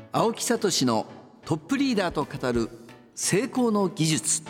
青木聡のトップリーダーと語る成功の技術。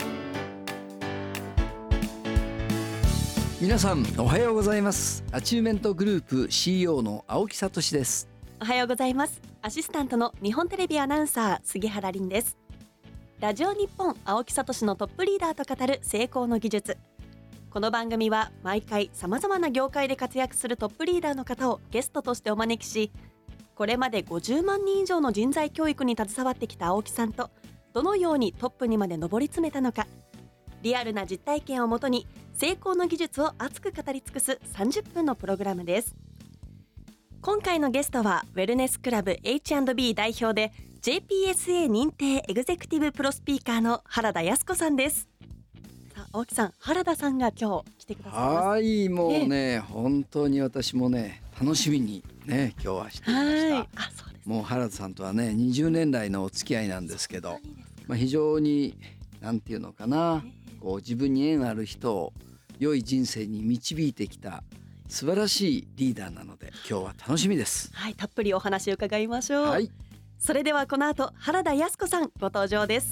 皆さんおはようございます。アチューメントグループ CEO の青木聡です。 おはようございます。アシスタントの日本テレビアナウンサー杉原凛です。ラジオ日本青木聡のトップリーダーと語る成功の技術。この番組は毎回さまざまな業界で活躍するトップリーダーの方をゲストとしてお招きし、これまで50万人以上の人材教育に携わってきた青木さんとどのようにトップにまで上り詰めたのか、リアルな実体験をもとに成功の技術を熱く語り尽くす30分のプログラムです。今回のゲストはウェルネスクラブ H&B 代表で JPSA 認定エグゼクティブプロスピーカーの原田康子さんです。さあ青木さん、原田さんが今日来てくださいます。 はい、もうね、本当に私もね楽しみにね今日はしていました。 そうです。 もう原田さんとはね20年来のお付き合いなんですけど、非常になんていうのかな、こう自分に縁ある人を良い人生に導いてきた素晴らしいリーダーなので今日は楽しみです。 はい、たっぷりお話を伺いましょう。 はい、 それではこの後原田康子さんご登場です。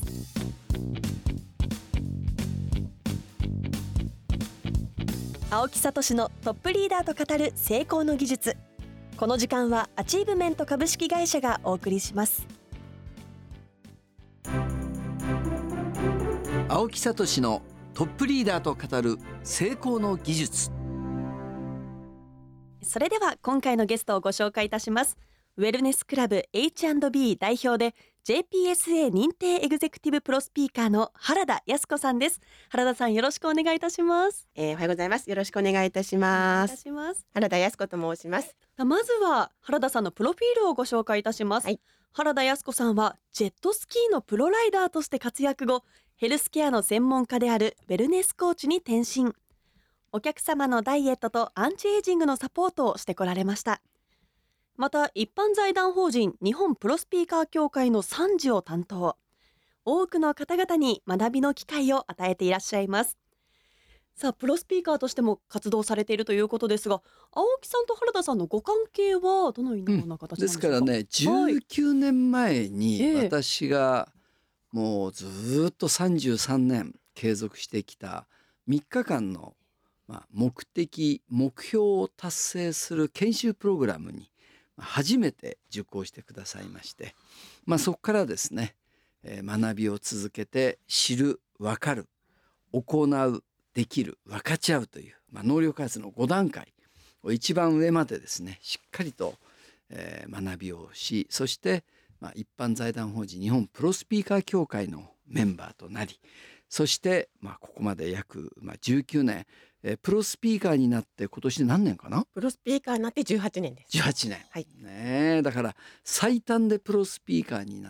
青木聡のトップリーダーと語る成功の技術。この時間はアチーブメント株式会社がお送りします。 青木聡のトップリーダーと語る成功の技術。 それでは今回のゲストをご紹介いたします。ウェルネスクラブ H&B 代表で JPSA 認定エグゼクティブプロスピーカーの原田康子さんです。原田さん、よろしくお願いいたします。 おはようございます。よろしくお願いいたします。原田康子と申します。 まずは原田さんのプロフィールをご紹介いたします。はい、原田康子さんはジェットスキーのプロライダーとして活躍後、ヘルスケアの専門家であるウェルネスコーチに転身。お客様のダイエットとアンチエイジングのサポートをしてこられました。また一般財団法人日本プロスピーカー協会の参事を担当。多くの方々に学びの機会を与えていらっしゃいます。さあ、プロスピーカーとしても活動されているということですが、青木さんと原田さんのご関係はどのような形なんでしょうか。 ですからね、19年前に私がもうずっと33年継続してきた3日間の目的目標を達成する研修プログラムに初めて受講してくださいまして、そこからですね、学びを続けて知る、分かる、行う、できる、分かち合うという、能力開発の5段階を一番上までですねしっかりと、学びをし、そして、一般財団法人日本プロスピーカー協会のメンバーとなり、そして、ここまで約、19年、プロスピーカーになって今年で何年かな。 プロスピーカーになって18年です。 18年、 はいね、だから最短でプロスピーカーになって、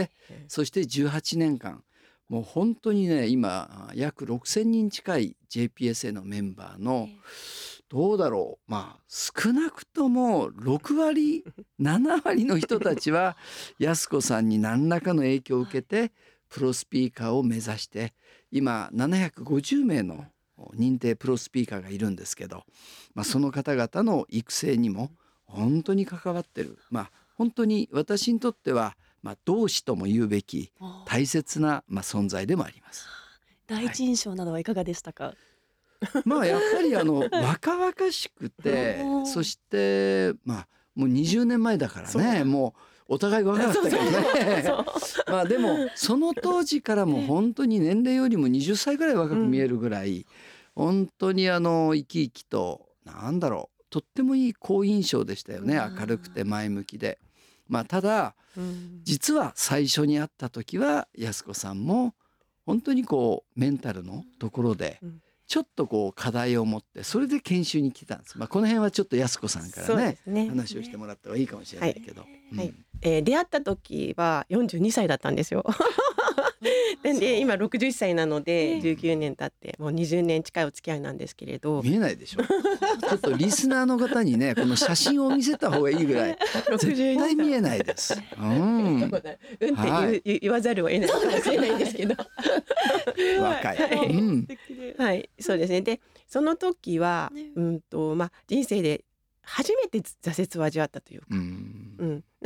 そして18年間もう本当にね、今約6000人近い JPSA のメンバーのどうだろう、少なくとも6割7割の人たちは安子さんに何らかの影響を受けてプロスピーカーを目指して、今750名の認定プロスピーカーがいるんですけど、その方々の育成にも本当に関わってる、本当に私にとっては、同志とも言うべき大切な、存在でもあります。 第一印象などはいかがでしたか。 やっぱり若々しくてそしてもう20年前だからね、もうお互い若かったけどねでもその当時からも本当に年齢よりも20歳ぐらい若く見えるぐらい、本当に生き生きととってもいい好印象でしたよね。明るくて前向きで、ただ実は最初に会った時は安子さんも本当にメンタルのところでちょっと課題を持って、それで研修に来たんです。この辺はちょっと安子さんからね話をしてもらった方がいいかもしれないけど、 出会った時は42歳だったんですよで今61歳なので19年経ってもう20年近いお付き合いなんですけれど、 見えないでしょちょっとリスナーの方にねこの写真を見せた方がいいぐらい絶対見えないです。 って言わざるを得ないかもしれないんですけど若い、 はい、そうですね。でその時は、人生で初めて挫折を味わったというか、何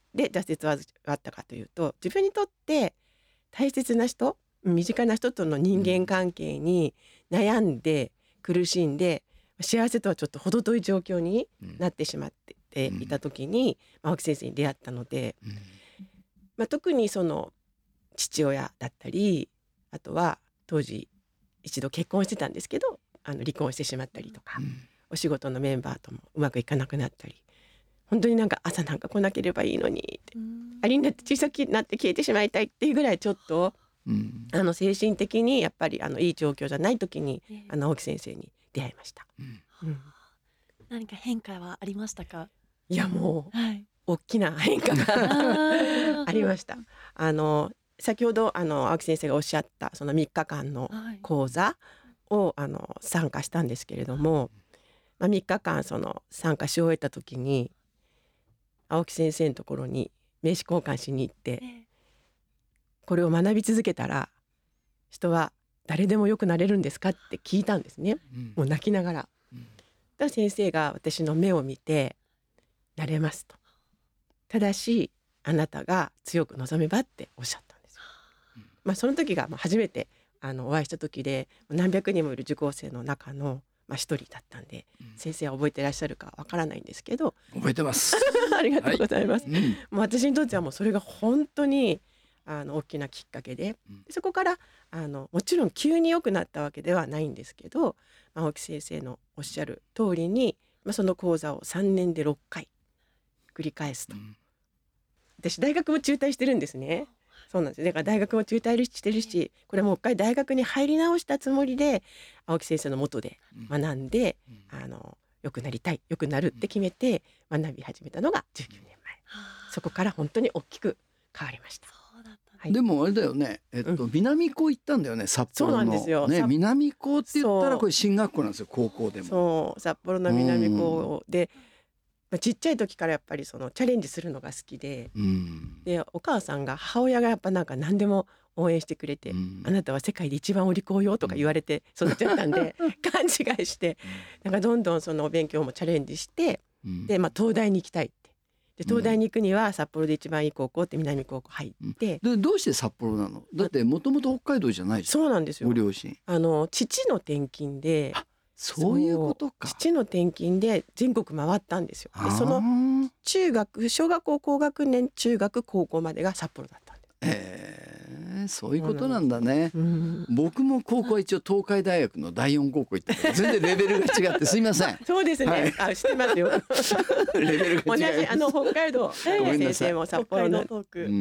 で挫折はあったかというと、自分にとって大切な人、身近な人との人間関係に悩んで苦しんで幸せとはちょっと程遠い状況になってしまっていた時に、青木先生に出会ったので、特にその父親だったり、あとは当時一度結婚してたんですけど離婚してしまったりとか、お仕事のメンバーともうまくいかなくなったり、本当になんか朝なんか来なければいいのにって、ありになって小さくなって消えてしまいたいっていうぐらいちょっと、精神的にやっぱりいい状況じゃない時に青木先生に出会いました。 何か変化はありましたか？ いやもう、大きな変化がありました。先ほど青木先生がおっしゃったその3日間の講座を参加したんですけれども、3日間その参加し終えた時に青木先生のところに名刺交換しに行って、これを学び続けたら人は誰でも良くなれるんですかって聞いたんですね、もう泣きながら。だから先生が私の目を見て、なれますと、ただしあなたが強く望めばっておっしゃったんですよ。その時が初めてお会いした時で、何百人もいる受講生の中の一人だったんで、先生は覚えてらっしゃるかわからないんですけど、 覚えてますありがとうございます。もう私にとってはもうそれが本当に大きなきっかけで、そこからもちろん急に良くなったわけではないんですけど、青木先生のおっしゃる通りに、その講座を3年で6回繰り返すと、私大学も中退してるんですね。そうなんです。だから大学も中退してるし、これもう一回大学に入り直したつもりで青木先生の下で学んで、良くなりたい、良くなるって決めて学び始めたのが19年前。そこから本当に大きく変わりました。 でもあれだよね、南高行ったんだよね、札幌の。 そうなんですよ、 南高って言ったらこれ進学校なんですよ、高校でも。 そう札幌の南高で、ちっちゃい時からやっぱりそのチャレンジするのが好きで、でお母さんが母親がやっぱなんか何でも応援してくれて、あなたは世界で一番お利口よとか言われて育っちゃったんで、勘違いしてなんかどんどんそのお勉強もチャレンジして、で東大に行きたいって、で東大に行くには札幌で一番いい高校って南高校入って、 でどうして札幌なの？だってもともと北海道じゃないじゃん。 そうなんですよ。 ご両親父の転勤で、 そういうことか。 父の転勤で全国回ったんですよ。でその小学校高学年、中学高校までが札幌だったんです。 そういうことなんだね。僕も高校は一応東海大学の第四高校行ったから全然レベルが違ってすいません。 そうですね、知ってますよ。 レベルが違う。 同じ北海道先生も札幌のトーク、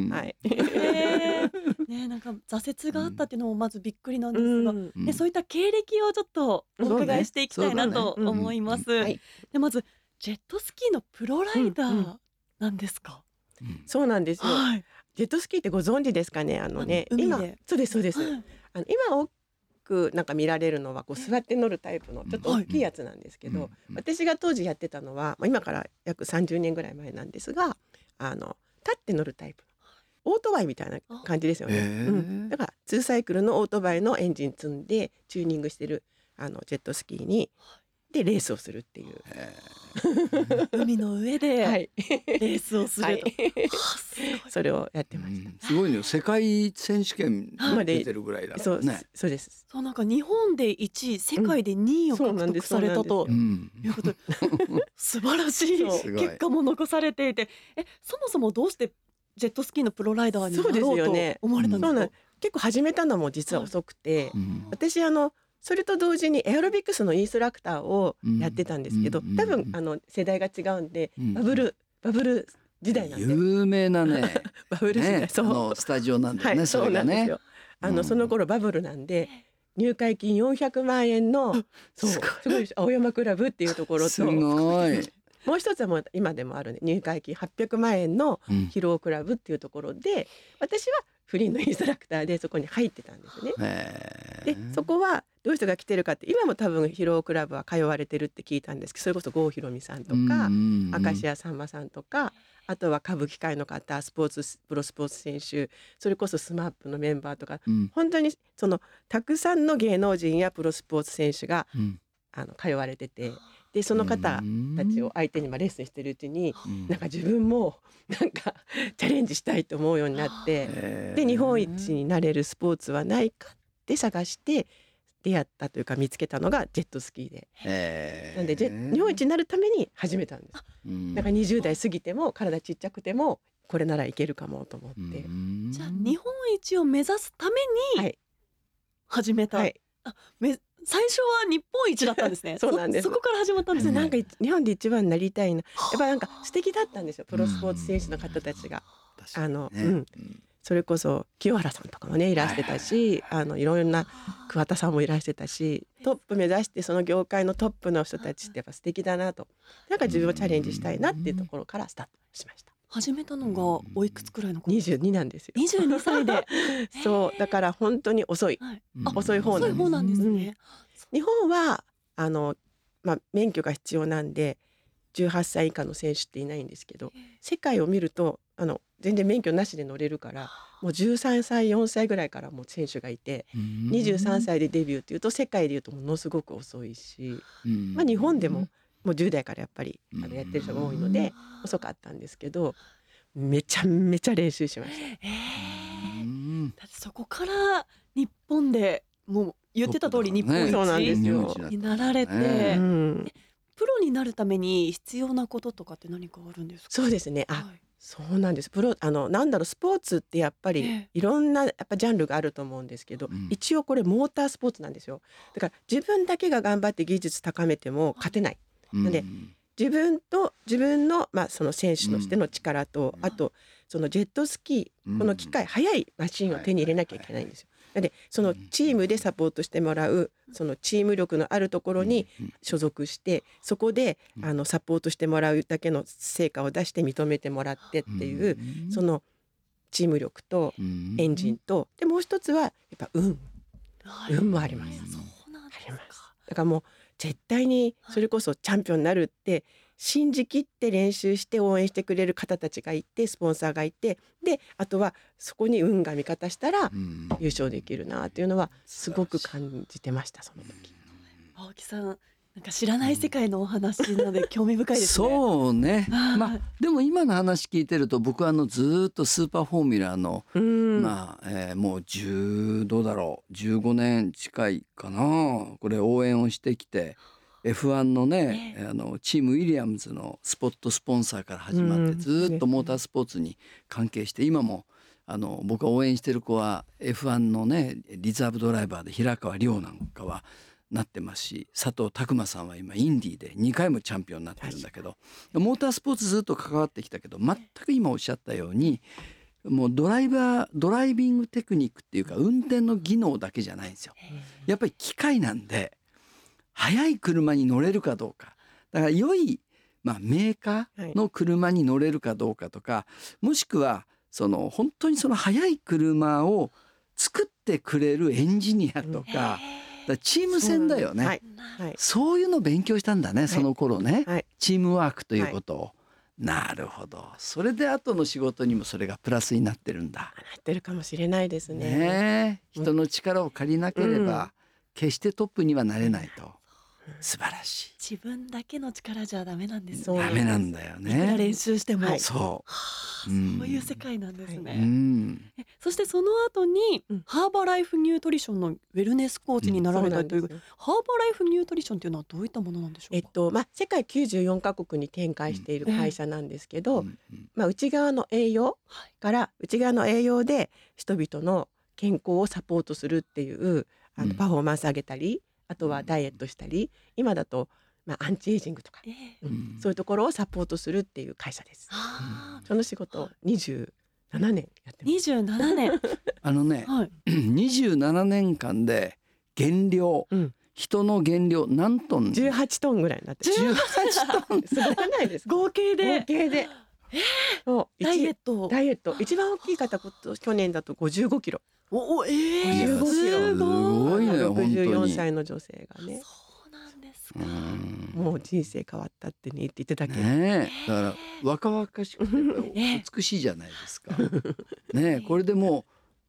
なんか挫折があったっていうのもまずびっくりなんですが、そういった経歴をちょっとお伺いしていきたいなと思います。でまずジェットスキーのプロライダーなんですか？ そうなんですよ。ジェットスキーってご存知ですかね。今そうですそうです。今多くなんか見られるのはこう座って乗るタイプのちょっと大きいやつなんですけど、私が当時やってたのは、今から約30年ぐらい前なんですが、立って乗るタイプのオートバイみたいな感じですよね。だから2サイクルのオートバイのエンジン積んでチューニングしてるジェットスキーにでレースをするっていう、 海の上でレースをすると、 それをやってました。 すごいね、世界選手権出てるぐらいだからね。 そうです。 そう、なんか日本で1位、世界で2位を獲得されたということで、素晴らしい結果も残されていて、そもそもどうしてジェットスキーのプロライダーになろうと思われたんですか？ 結構始めたのも実は遅くて、私それと同時にエアロビクスのインストラクターをやってたんですけど、多分世代が違うんで、バブル時代なんで、 有名なねバブル時代、 スタジオなんだよね。 そうなんですよ。その頃バブルなんで入会金400万円のすごい青山クラブっていうところと、 すごいもう一つはもう今でもあるね、入会金800万円の疲労クラブっていうところで、私はフリーのインストラクターでそこに入ってたんですね。でそこはどういう人が来てるかって、今も多分疲労クラブは通われてるって聞いたんですけど、それこそ郷ひろみさんとか明石家さんまさんとか、あとは歌舞伎界の方、プロスポーツ選手、それこそスマップのメンバーとか、本当にたくさんの芸能人やプロスポーツ選手が通われてて、 でその方たちを相手にレッスンしてるうちに、なんか自分もなんかチャレンジしたいと思うようになって、で日本一になれるスポーツはないかって探して出会ったというか見つけたのがジェットスキーで、なんで日本一になるために始めたんです。だから20代過ぎても体ちっちゃくてもこれならいけるかもと思って、 じゃあ日本一を目指すために始めた、はい、最初は日本一だったんですね。 そうなんです。 そこから始まったんですね。 なんか日本で一番になりたいな、やっぱなんか素敵だったんですよ、プロスポーツ選手の方たちが。それこそ清原さんとかもねいらしてたし、いろんな桑田さんもいらしてたし、トップ目指してその業界のトップの人たちってやっぱ素敵だなと、なんか自分をチャレンジしたいなっていうところからスタートしました。 始めたのがおいくつくらいの子 ？22なんですよ。 22歳でそうだから本当に遅い、遅い方なんですね。日本は免許が必要なんで18歳以下の選手っていないんですけど、世界を見ると全然免許なしで乗れるから、もう13歳4歳ぐらいからもう選手がいて、23歳でデビューっていうと世界でいうとものすごく遅いし、日本でももう10代からやっぱりやってる人が多いので遅かったんですけど、めちゃめちゃ練習しました。だってそこから日本でもう言ってた通り日本一になられて、プロになるために必要なこととかって何かあるんですか？ そうですね、そうなんです。スポーツってやっぱりいろんなやっぱジャンルがあると思うんですけど、一応これモータースポーツなんですよ。だから自分だけが頑張って技術高めても勝てない。なので自分のその選手としての力と、あとそのジェットスキー、この機械速いマシンを手に入れなきゃいけないんですよ。なのでそのチームでサポートしてもらう、そのチーム力のあるところに所属して、そこでサポートしてもらうだけの成果を出して認めてもらってっていう、そのチーム力とエンジンと、でもう一つはやっぱ運もあります。だからもう絶対にそれこそチャンピオンになるって信じきって練習して応援してくれる方たちがいて、スポンサーがいて、であとはそこに運が味方したら優勝できるなっていうのはすごく感じてました、その時。 青木さん、なんか知らない世界のお話なので興味深いですね。 そうね、でも今の話聞いてると、僕はずっとスーパーフォーミュラーのもうどうだろう、15年近いかな、これ応援をしてきて、F1 のね、チームウィリアムズのスポットスポンサーから始まって、ずっとモータースポーツに関係して、今も僕が応援してる子は F1 のねリザーブドライバーで平川亮なんかはなってますし、佐藤拓磨さんは今インディーで2回もチャンピオンになってるんだけど、モータースポーツずっと関わってきたけど、全く今おっしゃったようにもうドライビングテクニックっていうか運転の技能だけじゃないんですよ。やっぱり機械なんで、速い車に乗れるかどうか、だから良い、メーカーの車に乗れるかどうかとか、もしくは本当にその速い車を作ってくれるエンジニアとか、チーム戦だよね。そういうのを勉強したんだね、その頃ね、チームワークということを。なるほど。それで後の仕事にもそれがプラスになってるんだ。 なってるかもしれないですね。 人の力を借りなければ決してトップにはなれないと。素晴らしい。 自分だけの力じゃダメなんですね。 ダメなんだよね。 いくら練習しても、 そういう世界なんですね。そしてその後にハーバーライフニュートリションのウェルネスコーチになられたという、ハーバーライフニュートリションというのはどういったものなんでしょうか？ 世界94カ国に展開している会社なんですけど、内側の栄養から内側の栄養で人々の健康をサポートするっていうパフォーマンス上げたり、あとはダイエットしたり、今だとアンチエイジングとか、そういうところをサポートするっていう会社です。その仕事を27年やってます。 27年 27年間で減量、人の減量何トン ？18トンぐらいになってる。 18トンすごくないですか？ 合計でダイエット一番大きい方、去年だと55キロ。 55 キロ。 すごいね、本当に。 64歳の女性がね。 そうなんですか。 もう人生変わったって言ってたけど、 だから若々しくて美しいじゃないですか。これでも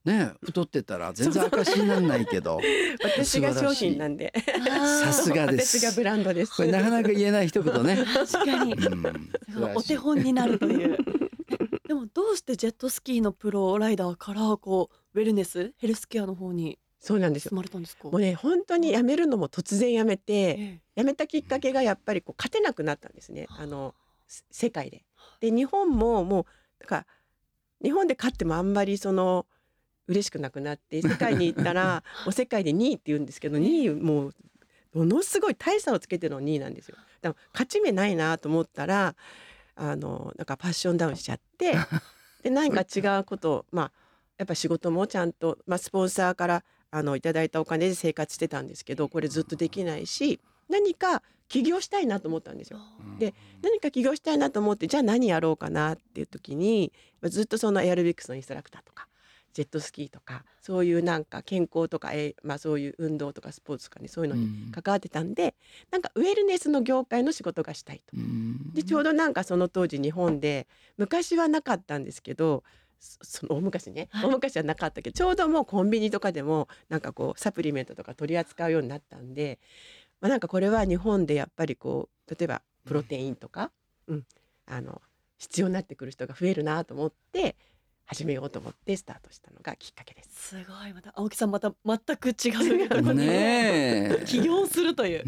ね、太ってたら全然証にならないけど私が商品なんでさすがです。 私がブランドです。 これなかなか言えない一言ね。 確かに、お手本になるというでもどうしてジェットスキーのプロライダーからこうウェルネスヘルスケアの方にそうなんですよ。 進まれたんですか？ もうね本当に辞めるのも突然辞めて、辞めたきっかけがやっぱりこう勝てなくなったんですね。世界で。で日本ももうだから日本で勝ってもあんまり嬉しくなくなって世界に行ったらもう世界で2位って言うんですけど2位もうものすごい大差をつけての2位なんですよ。だから勝ち目ないなと思ったらなんかパッションダウンしちゃってで何か違うことをやっぱ仕事もちゃんと、スポンサーからいただいたお金で生活してたんですけどこれずっとできないし何か起業したいなと思ったんですよ。で何か起業したいなと思ってじゃあ何やろうかなっていう時にずっとエアロビクスのインストラクターとかジェットスキーとかそういうなんか健康とか、そういう運動とかスポーツとかねそういうのに関わってたんで、なんかウェルネスの業界の仕事がしたいと。でちょうどなんかその当時日本で昔はなかったんですけど大昔ね、大昔はなかったけどちょうどもうコンビニとかでもなんかこうサプリメントとか取り扱うようになったんで、なんかこれは日本でやっぱりこう例えばプロテインとか、必要になってくる人が増えるなと思って始めようと思ってスタートしたのがきっかけです。 すごい。また青木さんまた全く違うところに起業するという、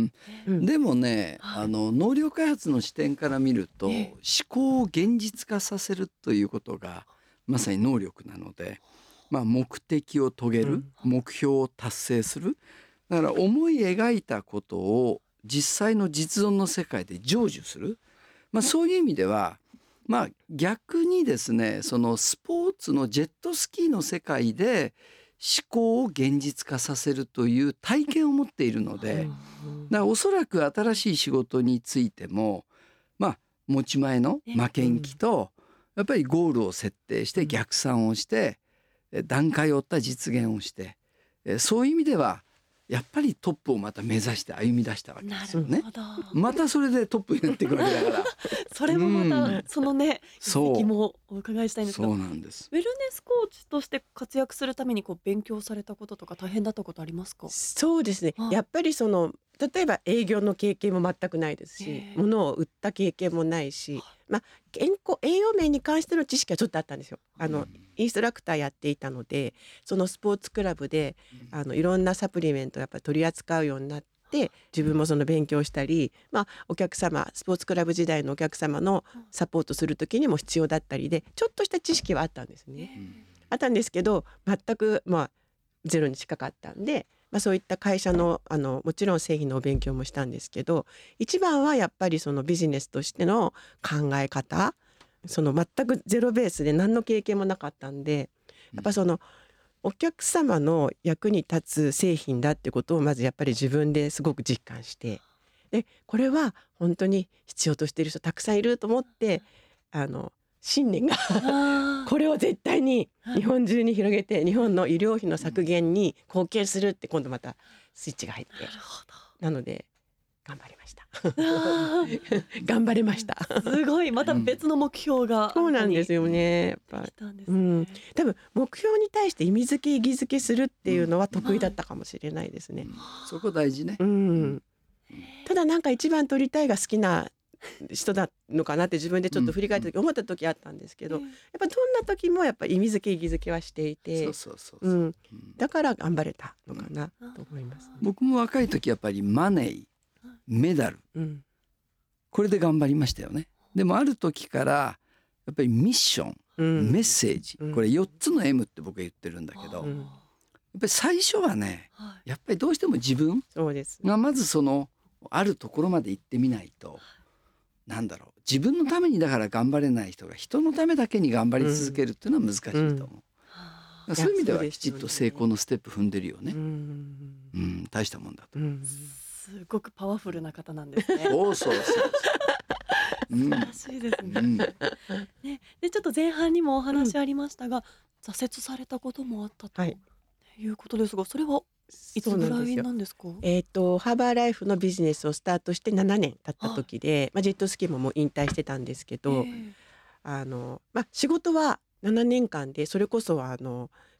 でもね、能力開発の視点から見ると、思考を現実化させるということがまさに能力なので、目的を遂げる、目標を達成する、だから思い描いたことを実際の実存の世界で成就する、そういう意味では逆にですねそのスポーツのジェットスキーの世界で思考を現実化させるという体験を持っているので、だからおそらく新しい仕事についても持ち前の負けん気とやっぱりゴールを設定して逆算をして段階を追った実現をしてそういう意味ではやっぱりトップをまた目指して歩み出したわけですよね。またそれでトップになっていくわけだからそれもまたそのね実績もお伺いしたいんですが、 そうなんです。 ウェルネスコーチとして活躍するためにこう勉強されたこととか大変だったことありますか？ そうですね、やっぱり例えば営業の経験も全くないですし、物を売った経験もないし、健康栄養面に関しての知識はちょっとあったんですよ。インストラクターやっていたのでそのスポーツクラブでいろんなサプリメントをやっぱり取り扱うようになって自分もその勉強したり、お客様スポーツクラブ時代のお客様のサポートする時にも必要だったりでちょっとした知識はあったんですね。あったんですけど全くゼロに近かったんで、そういった会社のもちろん製品のお勉強もしたんですけど一番はやっぱりそのビジネスとしての考え方全くゼロベースで何の経験もなかったんでやっぱお客様の役に立つ製品だってことをまずやっぱり自分ですごく実感してでこれは本当に必要としている人たくさんいると思って信念がこれを絶対に日本中に広げて日本の医療費の削減に貢献するって今度またスイッチが入ってなので頑張りました頑張れました。 すごいまた別の目標がそうなんですよね。やっぱ多分目標に対して意味付け意義付けするっていうのは得意だったかもしれないですね。 そこ大事ね。 ただなんか一番取りたいが好きな人だのかなって自分でちょっと振り返った時思った時あったんですけど、やっぱどんな時もやっぱ意味付け意義付けはしていてだから頑張れたのかなと思います、 僕も若い時やっぱりマネーメダル、これで頑張りましたよね。でもある時からやっぱりミッション、メッセージ、これ4つの M って僕は言ってるんだけど、やっぱり最初はねやっぱりどうしても自分がまずあるところまで行ってみないと自分のためにだから頑張れない人が人のためだけに頑張り続けるっていうのは難しいと思う、そういう意味ではきちっと成功のステップ踏んでるよね。大したもんだと、 すごくパワフルな方なんですね。 そう素晴らしいですね。でちょっと前半にもお話ありましたが、挫折されたこともあったということですが、それはいつぐらいなんですか？ハーバーライフのビジネスをスタートして7年経った時で、ジェットスキーももう引退してたんですけど、仕事は7年間でそれこそ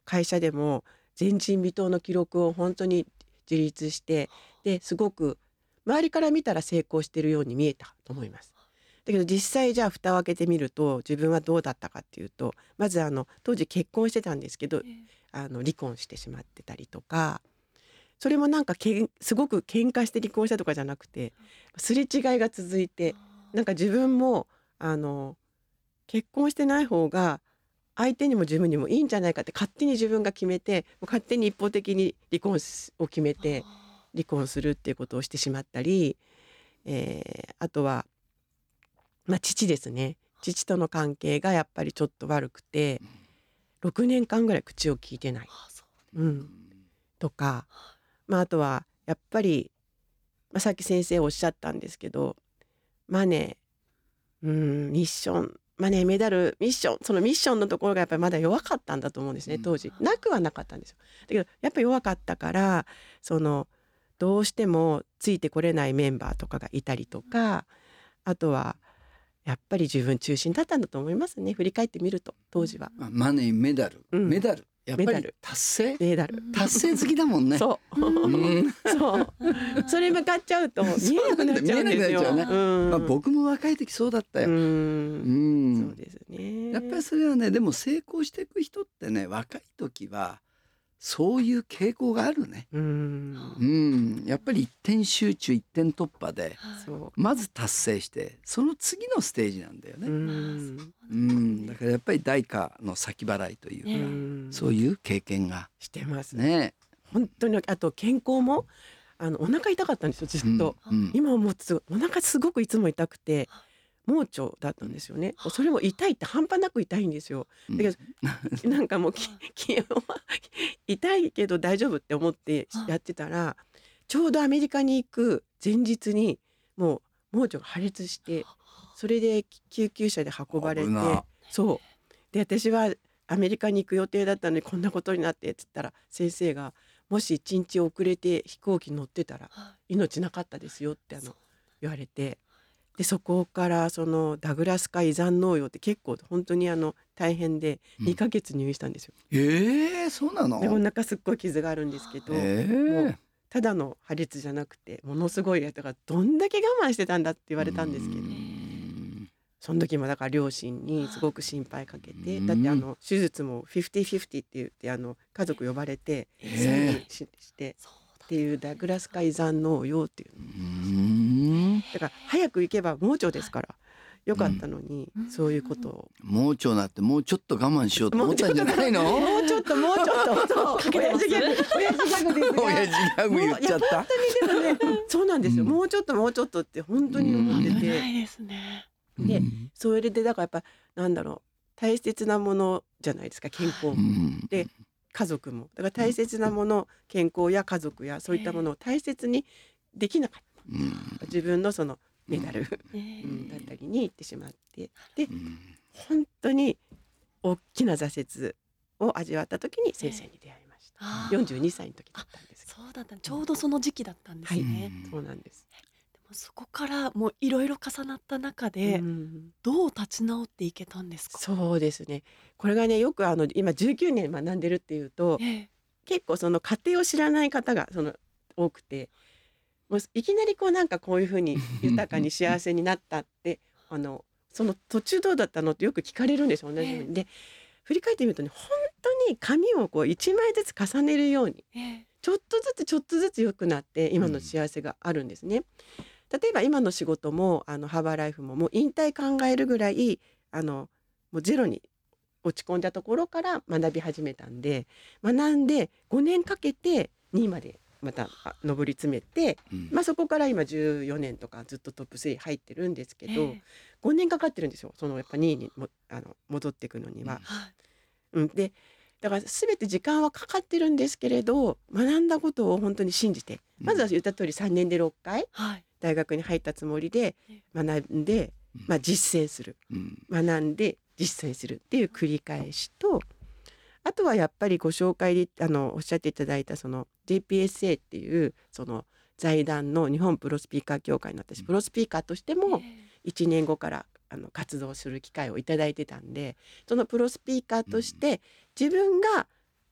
会社でも前人未到の記録を本当に自立して、ですごく周りから見たら成功しているように見えたと思います。だけど実際じゃあ蓋を開けてみると自分はどうだったかっていうと、まず当時結婚してたんですけど、離婚してしまってたりとか、それもなんかすごく喧嘩して離婚したとかじゃなくて、すれ違いが続いて、なんか自分も結婚してない方が相手にも自分にもいいんじゃないかって勝手に自分が決めて、勝手に一方的に離婚を決めて離婚するっていうことをしてしまったり、あとは父ですね。父との関係がやっぱりちょっと悪くて、6年間ぐらい口を聞いてない、とか、あとはやっぱり、さっき先生おっしゃったんですけど、マネー、ミッション、マネー、メダル、ミッション、そのミッションのところがやっぱりまだ弱かったんだと思うんですね、当時。なくはなかったんですよ。だけどやっぱり弱かったから、どうしてもついてこれないメンバーとかがいたりとか、あとはやっぱり自分中心だったんだと思いますね、振り返ってみると。当時はマネー、メダル、メダル、やっぱり達成、 メダル達成好きだもんね。 そう、そう、それ向かっちゃうと見えなくなっちゃうんですよ。 僕も若い時そうだったよ。 そうですね。 やっぱりそれはね、でも成功していく人ってね、若い時はそういう傾向があるね。やっぱり一点集中一点突破で、まず達成してその次のステージなんだよね。だからやっぱり代価の先払いというか、そういう経験がしてますね。 本当に。あと健康もお腹痛かったんですよ、ずっと。今思うとお腹すごくいつも痛くて、盲腸だったんですよね。それも痛いって半端なく痛いんですよ。だけどなんかもう痛いけど大丈夫って思ってやってたら、ちょうどアメリカに行く前日にもう盲腸が破裂して、それで救急車で運ばれて、そうで、私はアメリカに行く予定だったのにこんなことになってって言ったら、先生がもし1日遅れて飛行機乗ってたら命なかったですよって言われて、でそこからダグラス化依存農用って結構本当に大変で2ヶ月入院したんですよ。 そうなの？ でお腹すっごい傷があるんですけど、もうただの破裂じゃなくてものすごいやつが、どんだけ我慢してたんだって言われたんですけど、その時もだから両親にすごく心配かけて、だって手術も50-50って言って家族呼ばれてサインしてっていうダグラス化依存農用っていうの。だから早く行けば盲腸ですからよかったのに、そういうことを。 盲腸なってもうちょっと我慢しようと思ったんじゃないの？ もうちょっと親父ギャグですが、 親父ギャグ言っちゃった。 本当にでもね、そうなんですよ。もうちょっとって本当に思ってて、 危ないですね。 でそれでだからやっぱ大切なものじゃないですか、健康で家族も。だから大切なもの、健康や家族やそういったものを大切にできなかった。自分のメダルだったりに行ってしまって、で本当に大きな挫折を味わった時に先生に出会いました。42歳の時だったんです。 そうだった、ちょうどその時期だったんですね。 そうなんです。 でもそこからもういろいろ重なった中で、どう立ち直っていけたんですか？ そうですね、これがね、よく今19年学んでるっていうと、結構家庭を知らない方が多くて、もういきなりなんかこういうふうに豊かに幸せになったってその途中どうだったのってよく聞かれるんですよ、同じように。で振り返ってみるとね、本当に紙を1枚ずつ重ねるように、ちょっとずつ良くなって今の幸せがあるんですね。例えば今の仕事もハーバーライフももう引退考えるぐらいもうゼロに落ち込んだところから学び始めたんで、学んで5年かけて2位までまた上り詰めて、そこから今14年とかずっとトップ3入ってるんですけど、5年かかってるんですよ、やっぱ2位に戻っていくのには。でだから全て時間はかかってるんですけれど、学んだことを本当に信じて、まずは言った通り3年で6回大学に入ったつもりで学んで、実践する、学んで実践するっていう繰り返しと、あとはやっぱりご紹介でおっしゃっていただいたJPSA っていう財団の日本プロスピーカー協会の、私プロスピーカーとしても1年後から活動する機会をいただいてたんで、そのプロスピーカーとして自分が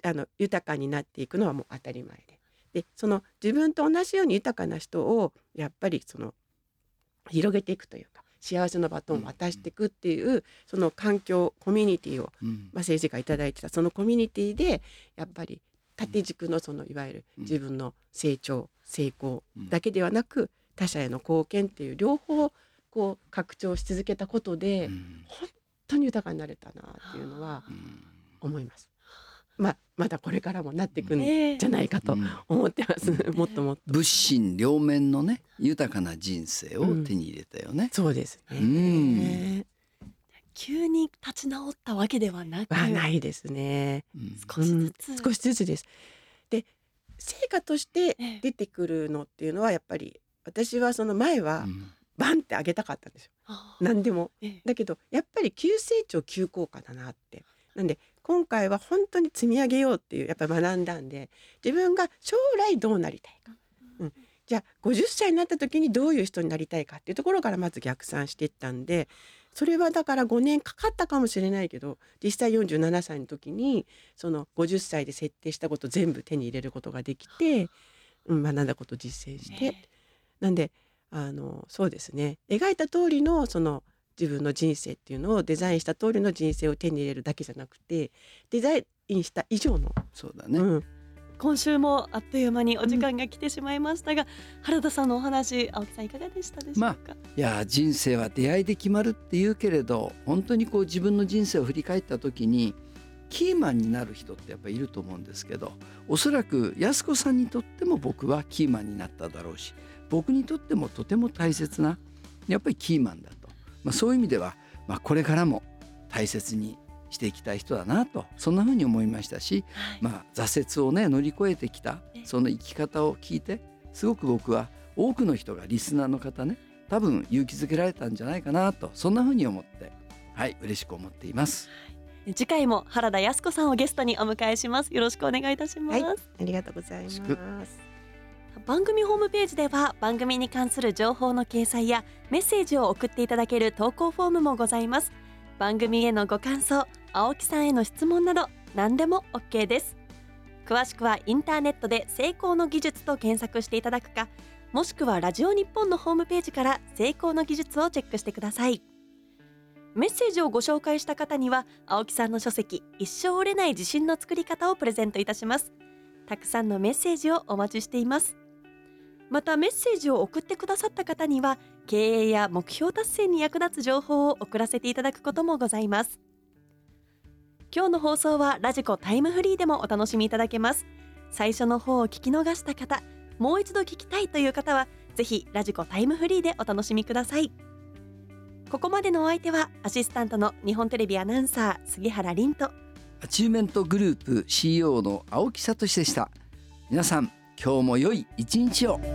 豊かになっていくのはもう当たり前で、その自分と同じように豊かな人をやっぱりその広げていくというか、幸せのバトンを渡していくっていう、その環境コミュニティを、先生がいただいてたそのコミュニティでやっぱり縦軸のそのいわゆる自分の成長成功だけではなく、他者への貢献っていう両方こう拡張し続けたことで、本当に豊かになれたなっていうのは思います。まだこれからもなっていくんじゃないかと思ってます、もっともっと物心両面のね豊かな人生を手に入れたよね、 そうですね、 急に立ち直ったわけではなくないですね、 少しずつ、 少しずつです。で、成果として出てくるのっていうのはやっぱり、私はその前はバンって上げたかったんですよ、何でも。だけどやっぱり急成長急降下だなって。なんで今回は本当に積み上げようっていうやっぱり学んだんで、自分が将来どうなりたいか、じゃあ50歳になった時にどういう人になりたいかっていうところからまず逆算していったんで、それはだから5年かかったかもしれないけど、実際47歳の時にその50歳で設定したことを全部手に入れることができて、学んだことを実践して、なんでそうですね、描いた通りのその自分の人生っていうのを、デザインした通りの人生を手に入れるだけじゃなくて、デザインした以上の、 そうだね、 今週もあっという間にお時間が来てしまいましたが、原田さんのお話、青木さんいかがでしたでしょうか。 いや人生は出会いで決まるっていうけれど、本当にこう自分の人生を振り返った時にキーマンになる人ってやっぱりいると思うんですけど、おそらく安子さんにとっても僕はキーマンになっただろうし、僕にとってもとても大切なやっぱりキーマンだと、そういう意味では、これからも大切にしていきたい人だなと、そんな風に思いましたし、挫折をね乗り越えてきたその生き方を聞いて、すごく僕は多くの人がリスナーの方ね、多分勇気づけられたんじゃないかなと、そんな風に思って、嬉しく思っています。 次回も原田康子さんをゲストにお迎えします。よろしくお願いいたします。 ありがとうございます。 番組ホームページでは番組に関する情報の掲載やメッセージを送っていただける投稿フォームもございます。番組へのご感想、青木さんへの質問など何でも OK です。詳しくはインターネットで成功の技術と検索していただくか、もしくはラジオ日本のホームページから成功の技術をチェックしてください。メッセージをご紹介した方には青木さんの書籍一生折れない自信の作り方をプレゼントいたします。たくさんのメッセージをお待ちしています。またメッセージを送ってくださった方には経営や目標達成に役立つ情報を送らせていただくこともございます。今日の放送はラジコタイムフリーでもお楽しみいただけます。最初の方を聞き逃した方、もう一度聞きたいという方はぜひラジコタイムフリーでお楽しみください。ここまでのお相手はアシスタントの日本テレビアナウンサー杉原凛とアチューメントグループ CEO の青木聡でした。皆さん今日も良い一日を。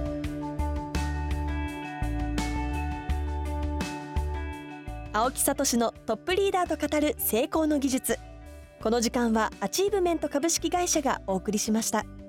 青木聡のトップリーダーと語る成功の技術。この時間はアチーブメント株式会社がお送りしました。